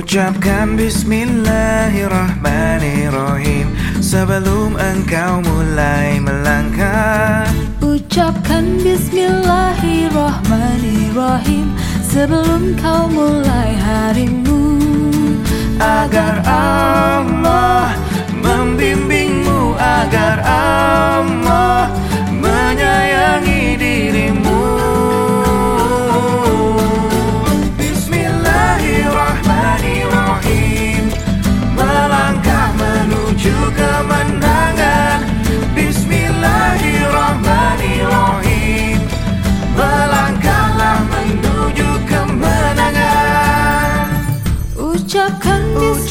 Ucapkan Bismillahirrahmanirrahim sebelum engkau mulai melangkah. Ucapkan Bismillahirrahmanirrahim sebelum kau mulai harimu, agar Allah membimbingmu, agar Allah menyayangi dirimu. Bismillahirrahmanirrahim, melangkah menuju kemenangan. Bismillahirrahmanirrahim, melangkahlah menuju kemenangan. Ucapkan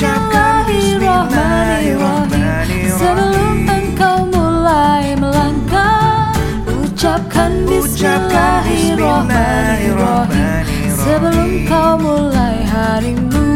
Bismillahirrahmanirrahim sebelum engkau mulai melangkah. Ucapkan Bismillahirrahmanirrahim sebelum kau mulai harimu,